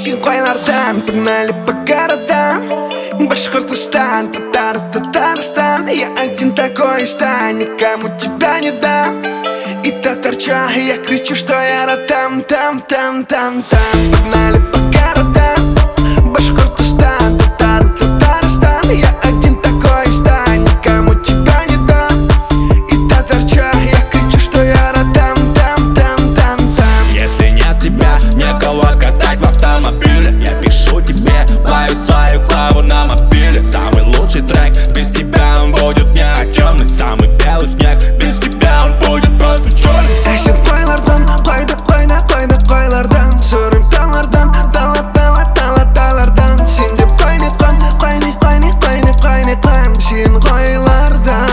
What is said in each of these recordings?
Синхуайлардан погнали по городам. Башкортостан, Татарстан. Я один такой стань, никому тебя не дам. И татарча, я кричу, что я там. Погнали по городам. Башкортостан, Татарстан. Я один такой стань, никому тебя не дам. И татарча, я кричу, что я там. Если нет тебя, некого катать в автомобиле, я пишу тебе, пою свою клаву на мобиле. Самый лучший трек, без тебя он будет ни о чем. Самый белый снег, без тебя он будет просто черный. Сен койлардан, койлардан, сөрім талардан, талардан. Сен деп койнеқан, сен койлардан.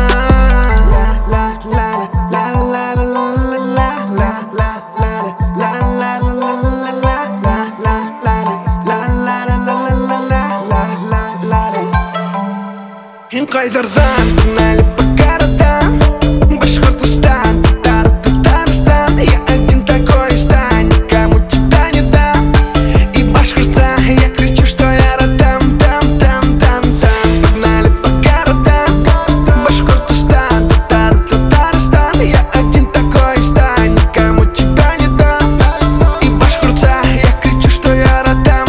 Инкайдардан, погнали по городам. Башкортостан, Татарстан. Я один такой стань, никому тебя не дам. И башкорта, я кричу, что я там. Погнали по городам. Башкортостан, Татарстан. Я один такой стань, никому тебя не дам. И башкорта, я кричу, что я там.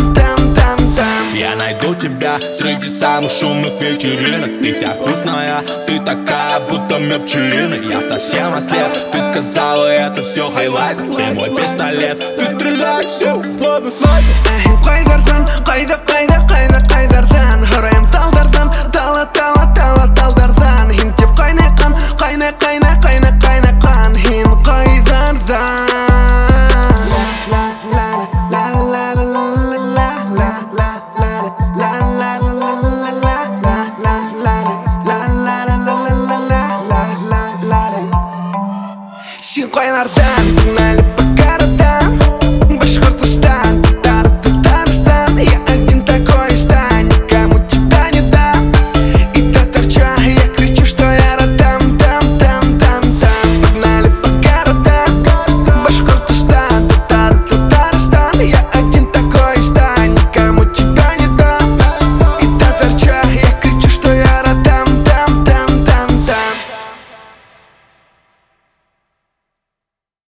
Я найду тебя среди самых шумных вечеринок. Ты вся вкусная, ты такая, будто мед пчелиный. Я совсем ослеп, ты сказала, это все хайлайт. Ты мой пистолет, ты стреляешь всем, словно снайпер. Кайдардан, кайдардан. Хорайым талдардан, талдардан. Хин деп кайнакан, хин кайдардан. Синхуайлардан.